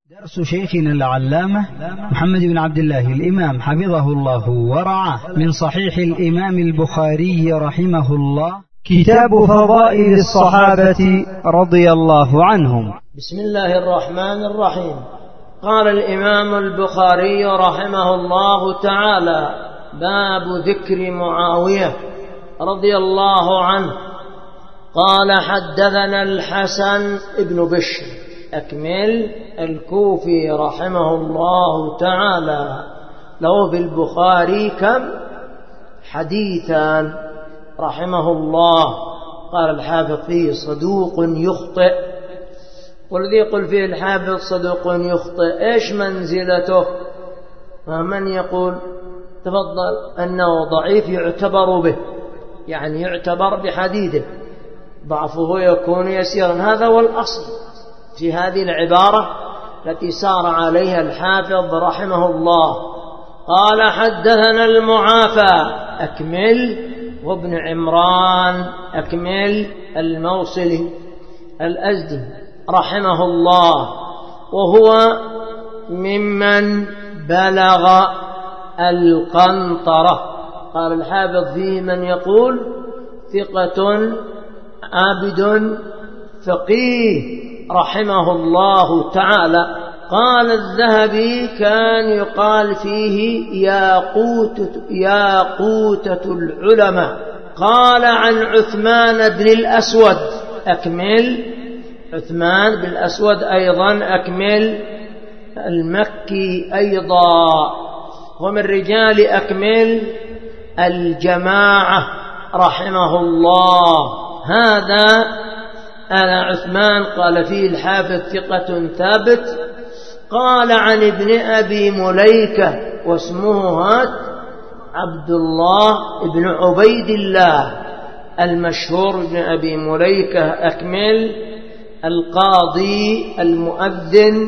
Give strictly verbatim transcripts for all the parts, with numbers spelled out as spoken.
درس شيخنا العلامة محمد بن عبد الله الإمام حفظه الله ورعاه من صحيح الإمام البخاري رحمه الله، كتاب فضائل الصحابة رضي الله عنهم. بسم الله الرحمن الرحيم. قال الإمام البخاري رحمه الله تعالى: باب ذكر معاوية رضي الله عنه. قال: حدثنا الحسن بن بشر أكمل الكوفي رحمه الله تعالى، له بالبخاري كم حديثا رحمه الله. قال الحافظ فيه صدوق يخطئ، والذي يقول فيه الحافظ صدوق يخطئ إيش منزلته؟ من يقول تفضل أنه ضعيف يعتبر به، يعني يعتبر بحديثه، ضعفه يكون يسيرا. هذا هو الأصل في هذه العبارة التي سار عليها الحافظ رحمه الله. قال: حدثنا المعافى أكمل وابن عمران أكمل الموصلي الأزدي رحمه الله، وهو ممن بلغ القنطرة. قال الحافظ فيه من يقول ثقة عابد فقيه رحمه الله تعالى. قال الذهبي: كان يقال فيه ياقوتة, ياقوتة العلماء. قال: عن عثمان بن الأسود أكمل عثمان بن الأسود أيضا أكمل المكي أيضا، ومن رجال أكمل الجماعة رحمه الله. هذا أنا عثمان قال فيه الحافظ ثقة ثابت. قال: عن ابن أبي مليكة واسمه عبد الله بن عبيد الله المشهور ابن أبي مليكة أكمل القاضي المؤذن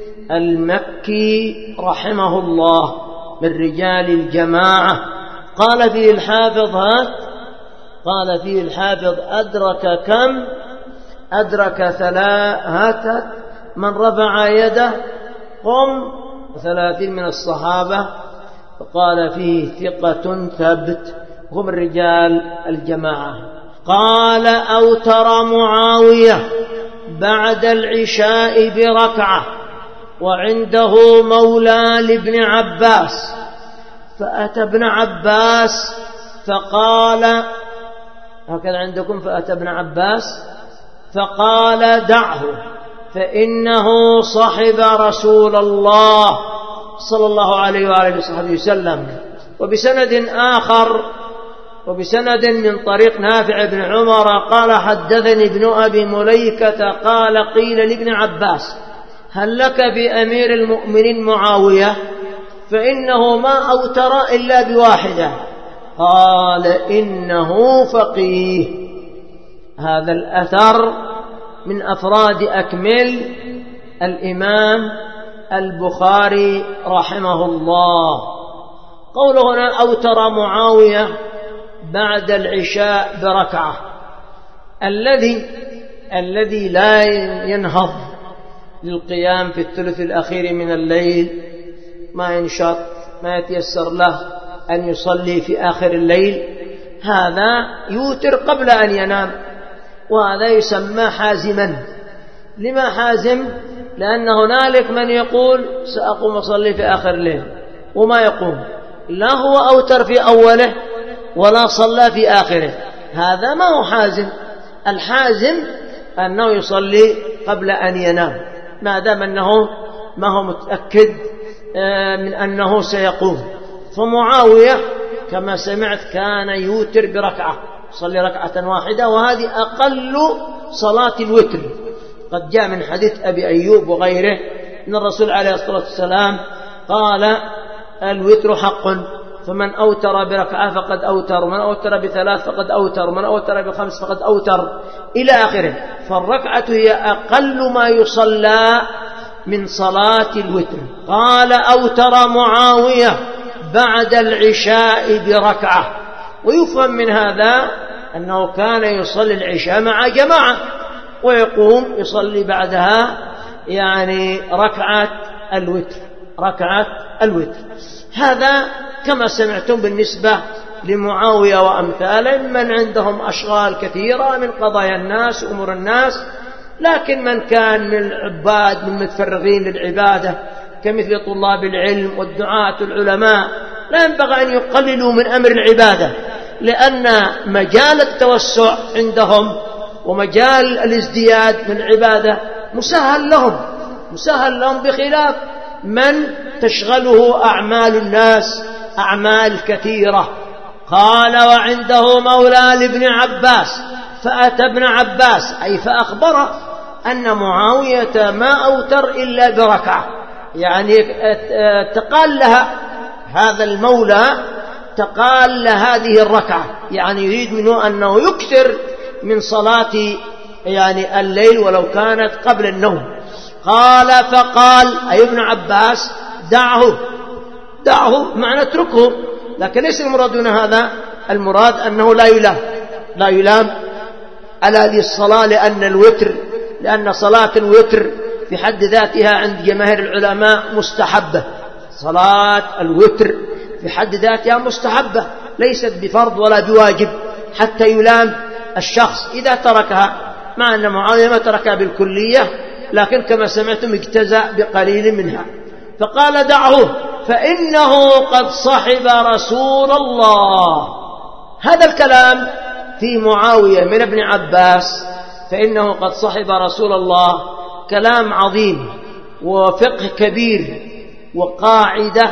المكي رحمه الله من رجال الجماعة. قال فيه الحافظ هات قال فيه الحافظ أدرك كم أدرك ثلاثة من رفع يده قم ثلاثين من الصحابة. فقال فيه ثقة ثبت هم الرجال الجماعة. قال: أوتر معاوية بعد العشاء بركعة وعنده مولى لابن عباس، فأتى ابن عباس فقال، هكذا عندكم فأتى ابن عباس فقال: دعه فإنه صحب رسول الله صلى الله عليه وآله وصحبه وسلم. وبسند آخر وبسند من طريق نافع بن عمر قال: حدثني ابن أبي مليكة قال: قيل لابن عباس: هل لك بأمير المؤمنين معاوية؟ فإنه ما أوتر إلا بواحدة. قال: إنه فقيه. هذا الأثر من أفراد أكمل الإمام البخاري رحمه الله. قوله هنا أوتر معاوية بعد العشاء بركعة، الذي الذي لا ينهض للقيام في الثلث الأخير من الليل، ما ينشط ما يتيسر له أن يصلي في آخر الليل، هذا يوتر قبل أن ينام، وهذا يسمى حازما. لما حازم؟ لأن هنالك من يقول سأقوم أصلي في آخر الليل وما يقوم، لا هو أوتر في أوله ولا صلى في آخره، هذا ما هو حازم. الحازم أنه يصلي قبل أن ينام ما دام أنه ما هو متأكد من أنه سيقوم. فمعاوية كما سمعت كان يوتر بركعة، صلي ركعة واحدة، وهذه أقل صلاة الوتر. قد جاء من حديث أبي أيوب وغيره أن الرسول عليه الصلاة والسلام قال: الوتر حق، فمن أوتر بركعة فقد أوتر، من أوتر بثلاث فقد أوتر، من أوتر بخمس فقد أوتر، إلى آخره. فالركعة هي أقل ما يصلى من صلاة الوتر. قال: أوتر معاوية بعد العشاء بركعة. ويفهم من هذا أنه كان يصلي العشاء مع جماعة ويقوم يصلي بعدها يعني ركعة الوتر، ركعة الوتر. هذا كما سمعتم بالنسبة لمعاوية وأمثاله، من عندهم أشغال كثيرة من قضايا الناس وأمور الناس، لكن من كان من العباد من متفرغين للعبادة كمثل طلاب العلم والدعاة العلماء لا ينبغي أن يقللوا من أمر العبادة، لأن مجال التوسع عندهم ومجال الازدياد من العبادة مسهل لهم، مسهل لهم بخلاف من تشغله أعمال الناس أعمال كثيرة. قال وعنده مولى لابن عباس فأتى ابن عباس أي فأخبره أن معاوية ما أوتر إلا بركعة، يعني تقال لها هذا المولى تقال لهذه الركعة، يعني يريد منه أنه يكثر من صلاة يعني الليل ولو كانت قبل النوم. قال فقال أي ابن عباس دعه، دعه معنى اتركه، لكن ليس المراد هنا هذا، المراد أنه لا يلام، لا يلام على هذه الصلاة، لأن الوتر لأن صلاة الوتر في حد ذاتها عند جماهير العلماء مستحبة، صلاة الوتر في حد ذاتها مستحبة ليست بفرض ولا بواجب حتى يلام الشخص إذا تركها، مع أن معاوية ما تركها بالكلية، لكن كما سمعتم اجتزأ بقليل منها. فقال دعه فإنه قد صحب رسول الله. هذا الكلام في معاوية من ابن عباس فإنه قد صحب رسول الله كلام عظيم وفقه كبير وقاعدة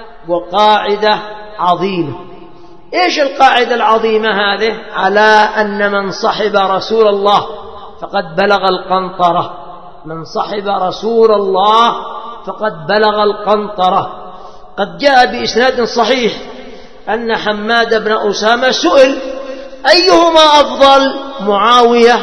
وقاعدة عظيمة. إيش القاعدة العظيمة هذه؟ على أن من صحب رسول الله فقد بلغ القنطرة، من صحب رسول الله فقد بلغ القنطرة. قد جاء بإسناد صحيح أن حماد بن أسامة سئل أيهما أفضل معاوية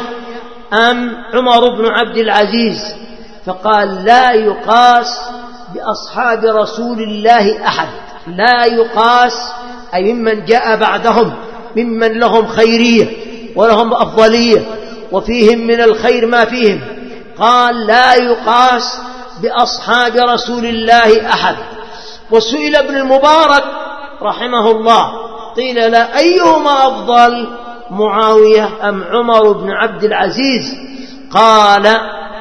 أم عمر بن عبد العزيز؟ فقال لا يقاس بأصحاب رسول الله أحد، لا يقاس أي ممن جاء بعدهم ممن لهم خيرية ولهم أفضلية وفيهم من الخير ما فيهم، قال لا يقاس بأصحاب رسول الله أحد. وسئل ابن المبارك رحمه الله قيل لا أيهما أفضل معاوية أم عمر بن عبد العزيز؟ قال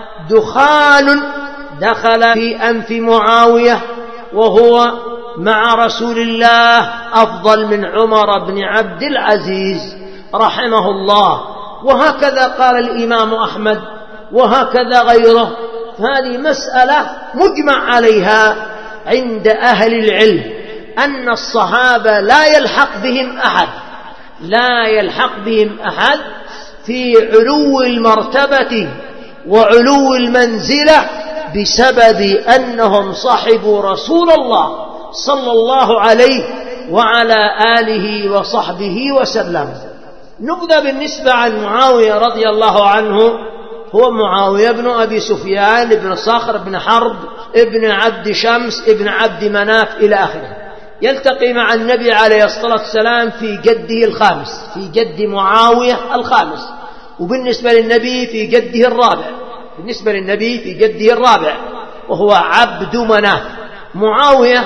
دخان دخل في أنف معاوية وهو مع رسول الله أفضل من عمر بن عبد العزيز رحمه الله. وهكذا قال الإمام أحمد وهكذا غيره. هذه مسألة مجمع عليها عند أهل العلم أن الصحابة لا يلحق بهم أحد، لا يلحق بهم أحد في علو المرتبة وعلو المنزلة بسبب أنهم صحبوا رسول الله صلى الله عليه وعلى آله وصحبه وسلم. نبدأ بالنسبة عن معاوية رضي الله عنه، هو معاوية بن أبي سفيان بن صخر بن حرب ابن عبد شمس ابن عبد مناف إلى آخره. يلتقي مع النبي عليه الصلاة والسلام في جده الخامس، في جد معاوية الخامس، وبالنسبة للنبي في جده الرابع، بالنسبة للنبي في جده الرابع وهو عبد مناف. معاوية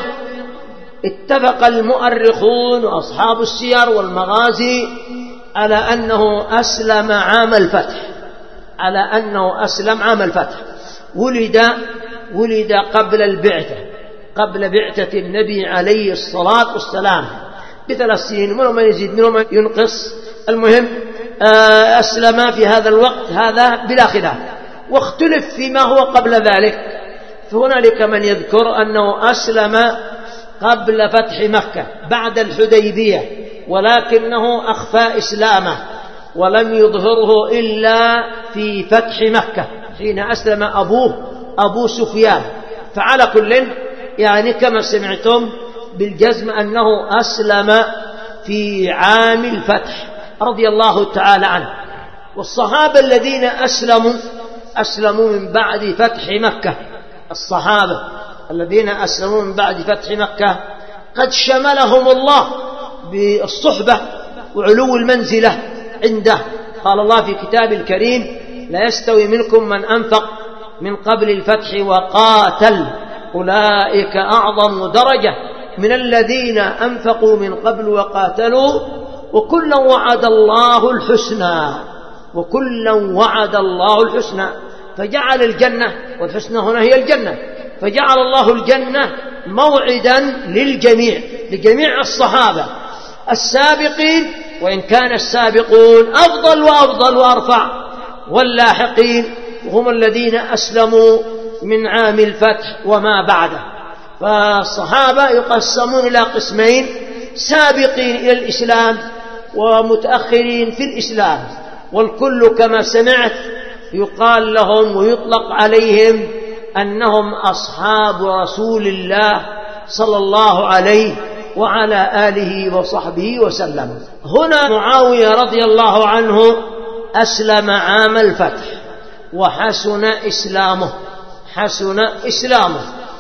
اتفق المؤرخون وأصحاب السير والمغازي على أنه أسلم عام الفتح، على أنه أسلم عام الفتح. ولد ولد قبل البعثة، قبل بعثة النبي عليه الصلاة والسلام بثلاث سنين، منهم من يزيد منهم من ينقص. المهم أسلم في هذا الوقت هذا بلا خلاف. واختلف فيما هو قبل ذلك، فهنالك من يذكر أنه أسلم قبل فتح مكة بعد الحديبية، ولكنه أخفى إسلامه ولم يظهره إلا في فتح مكة حين أسلم أبوه أبو سفيان. فعلى كل يعني كما سمعتم بالجزم أنه أسلم في عام الفتح رضي الله تعالى عنه. والصحابة الذين أسلموا أسلموا من بعد فتح مكة، الصحابة الذين أسلموا من بعد فتح مكة قد شملهم الله بالصحبة وعلو المنزلة عنده. قال الله في كتاب الكريم لا يستوي منكم من أنفق من قبل الفتح وقاتل أولئك أعظم درجة من الذين أنفقوا من قبل وقاتلوا وكلا وعد الله الحسنى وكلا وعد الله الحسنى فجعل الجنة، والحسنى هنا هي الجنة، فجعل الله الجنة موعدا للجميع لجميع الصحابة السابقين، وإن كان السابقون أفضل وأفضل وأرفع، واللاحقين هم الذين أسلموا من عام الفتح وما بعده. فالصحابة يقسمون إلى قسمين: سابقين إلى الإسلام ومتأخرين في الإسلام، والكل كما سمعت يقال لهم ويطلق عليهم أنهم أصحاب رسول الله صلى الله عليه وعلى آله وصحبه وسلم. هنا معاوية رضي الله عنه أسلم عام الفتح وحسن إسلامه حسن إسلامه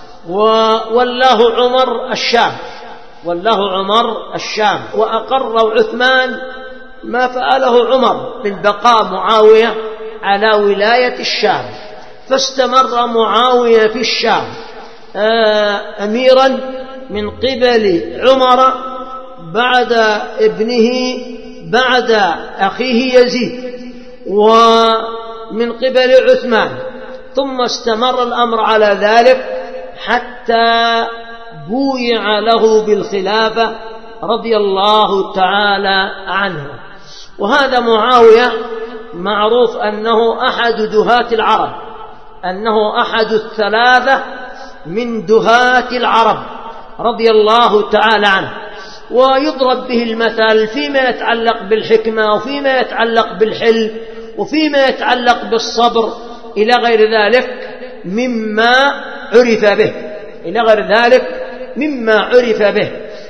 وولاه عمر الشام والله عمر الشام وأقر عثمان ما فعله عمر بالبقاء معاوية على ولاية الشام، فاستمر معاوية في الشام أميرا من قبل عمر بعد ابنه بعد أخيه يزيد ومن قبل عثمان، ثم استمر الأمر على ذلك حتى بويع له بالخلافة رضي الله تعالى عنه. وهذا معاوية معروف أنه أحد دهاة العرب، أنه أحد الثلاثة من دهاة العرب رضي الله تعالى عنه، ويضرب به المثل فيما يتعلق بالحكمة وفيما يتعلق بالحلم وفيما يتعلق بالصبر إلى غير ذلك مما عرف به إلى غير ذلك مما عرف به.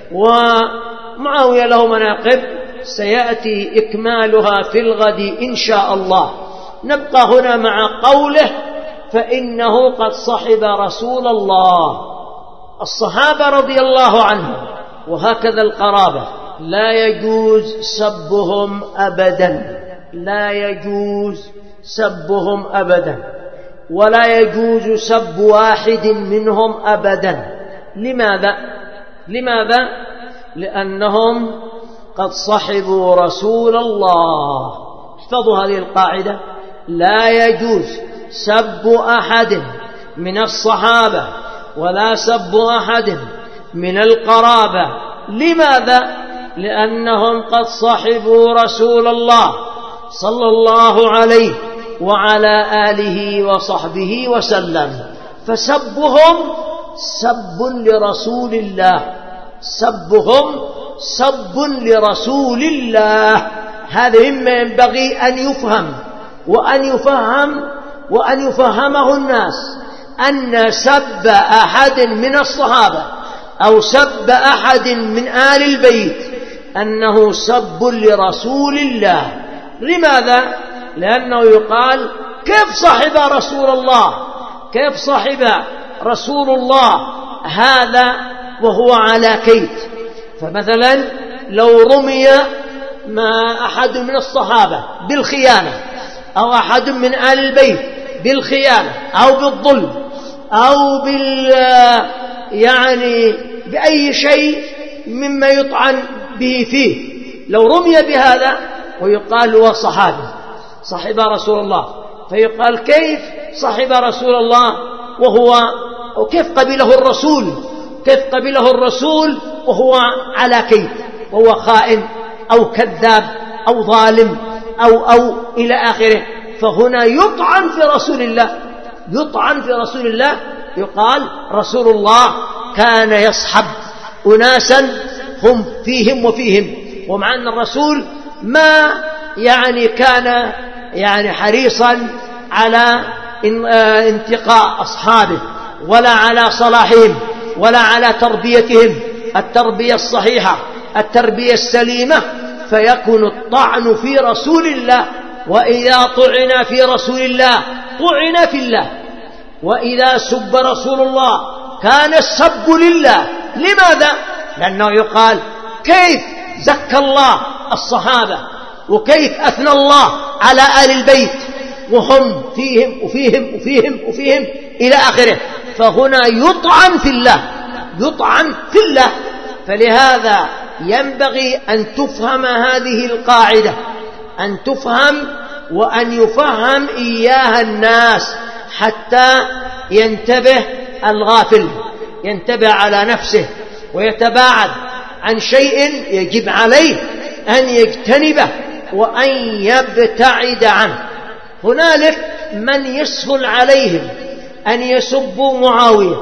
ومعاوية له مناقب سيأتي إكمالها في الغد إن شاء الله. نبقى هنا مع قوله: فإنه قد صحب رسول الله. الصحابة رضي الله عنهم وهكذا القرابة لا يجوز سبهم أبدا لا يجوز سبهم أبدا ولا يجوز سب واحد منهم أبدا. لماذا؟ لماذا؟ لأنهم قد صحبوا رسول الله. احفظوا هذه القاعدة: لا يجوز سب أحد من الصحابة ولا سب أحد من القرابة. لماذا؟ لأنهم قد صحبوا رسول الله صلى الله عليه وعلى آله وصحبه وسلم، فسبهم سب لرسول الله سبهم سب لرسول الله. هذا مما ينبغي أن يفهم وأن يفهم وأن يفهمه الناس، أن سب أحد من الصحابة أو سب أحد من آل البيت أنه سب لرسول الله. لماذا؟ لأنه يقال: كيف صحب رسول الله كيف صحب رسول الله هذا وهو على كيت. فمثلا لو رمي ما أحد من الصحابة بالخيانة أو أحد من آل البيت بالخيانة أو بالظلم أو بال يعني بأي شيء مما يطعن به فيه، لو رمي بهذا ويقال هو صحابي صحب رسول الله، فيقال: كيف صحب رسول الله وهو وكيف قبله الرسول كيف قبله الرسول وهو على كيد وهو خائن أو كذاب أو ظالم أو أو إلى آخره. فهنا يطعن في رسول الله يطعن في رسول الله يقال: رسول الله كان يصحب أناسا هم فيهم وفيهم، ومع أن الرسول ما يعني كان يعني حريصا على انتقاء أصحابه ولا على صلاحهم ولا على تربيتهم التربية الصحيحة التربية السليمة، فيكون الطعن في رسول الله. وإذا طعن في رسول الله طعن في الله، وإذا سب رسول الله كان السب لله. لماذا؟ لأنه يقال: كيف زكى الله الصحابة وكيف أثنى الله على آل البيت وهم فيهم وفيهم وفيهم وفيهم إلى آخره. فهنا يطعن في الله، يطعن في الله. فلهذا ينبغي أن تفهم هذه القاعدة، أن تفهم وأن يفهم إياها الناس حتى ينتبه الغافل، ينتبه على نفسه ويتباعد عن شيء يجب عليه أن يجتنبه وأن يبتعد عنه. هنالك من يسهل عليهم أن يسبوا معاوية،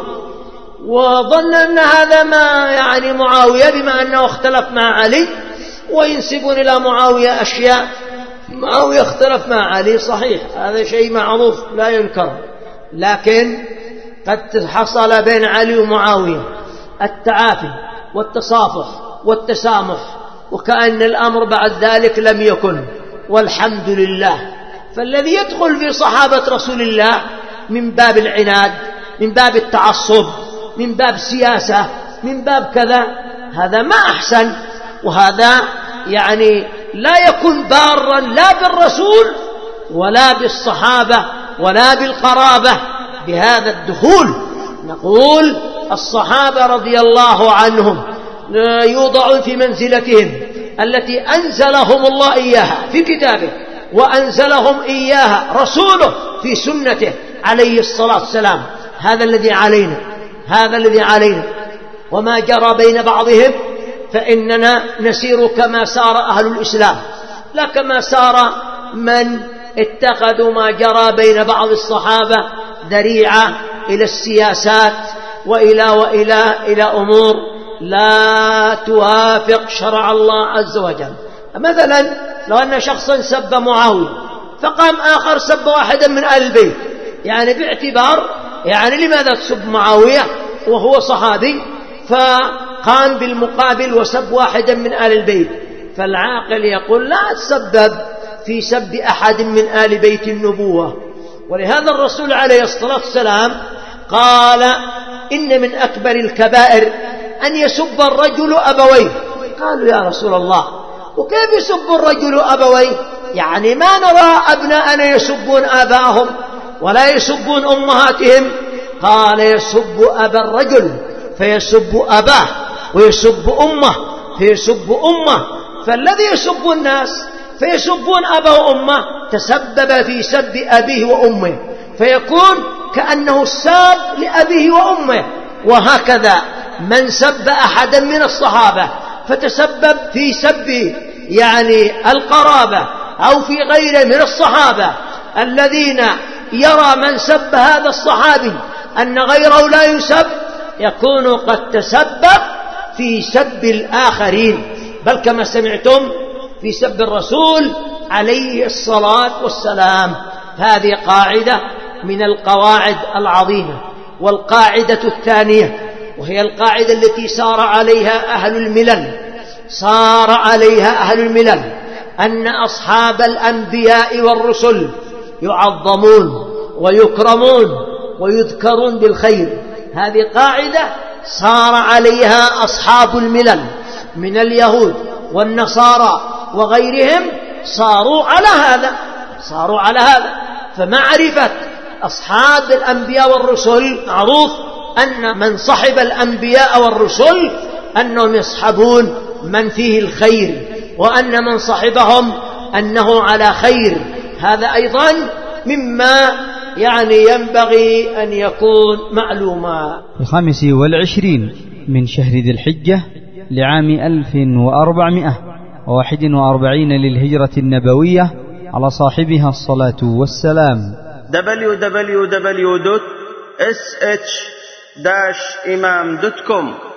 وظن أن هذا ما يعني معاوية بما أنه اختلف مع علي، وينسبون إلى معاوية أشياء. معاوية اختلف مع علي صحيح، هذا شيء معروف لا ينكر، لكن قد حصل بين علي ومعاوية التعافي والتصافح والتسامح، وكأن الأمر بعد ذلك لم يكن، والحمد لله. فالذي يدخل في صحابة رسول الله من باب العناد، من باب التعصب، من باب السياسة، من باب كذا، هذا ما أحسن، وهذا يعني لا يكون بارا لا بالرسول ولا بالصحابة ولا بالقرابة بهذا الدخول. نقول الصحابة رضي الله عنهم يوضعون في منزلتهم التي أنزلهم الله إياها في كتابه، وأنزلهم إياها رسوله في سنته عليه الصلاة والسلام. هذا الذي علينا، هذا الذي علينا. وما جرى بين بعضهم فإننا نسير كما سار أهل الإسلام، لا كما سار من اتخذوا ما جرى بين بعض الصحابة ذريعة إلى السياسات وإلى وإلى إلى أمور لا توافق شرع الله عز وجل. مثلا لو أن شخصا سب معاوية فقام آخر سب واحدا من آل البيت، يعني باعتبار يعني لماذا تسب معاوية وهو صحابي، فقام بالمقابل وسب واحدا من آل البيت. فالعاقل يقول لا تسبب في سب أحد من آل بيت النبوة. ولهذا الرسول عليه الصلاة والسلام قال إن من أكبر الكبائر أن يسب الرجل أبويه. قالوا يا رسول الله وكيف يسب الرجل أبويه؟ يعني ما نرى أبناءنا يسبون آباءهم ولا يسبون أمهاتهم. قال يسب أبا الرجل فيسب أباه، ويسب أمه فيسب أمه. فالذي يسب الناس فيسبون أباه وأمه تسبب في سب أبيه وأمه، فيكون كأنه الساب لأبيه وأمه. وهكذا من سب أحدا من الصحابة فتسبب في سب يعني القرابة أو في غيره من الصحابة الذين يرى من سب هذا الصحابي أن غيره لا يسب، يكون قد تسبب في سب الآخرين، بل كما سمعتم في سب الرسول عليه الصلاة والسلام. هذه قاعدة من القواعد العظيمة. والقاعدة الثانية وهي القاعدة التي سار عليها أهل الملل، سار عليها أهل الملل أن أصحاب الأنبياء والرسل يعظمون ويكرمون ويذكرون بالخير. هذه قاعدة سار عليها أصحاب الملل من اليهود والنصارى وغيرهم، صاروا على هذا، صاروا على هذا. فمعرفة أصحاب الأنبياء والرسل معروف أن من صحب الأنبياء والرسل أنهم يصحبون من فيه الخير، وأن من صحبهم أنه على خير. هذا أيضا مما يعني ينبغي أن يكون معلوما. الخامس والعشرين من شهر ذي الحجة لعام ألف وأربعمائة وواحد وأربعين للهجرة النبوية على صاحبها الصلاة والسلام. دبليو دبليو دبليو دوت إس إتش داش إمام دوت كوم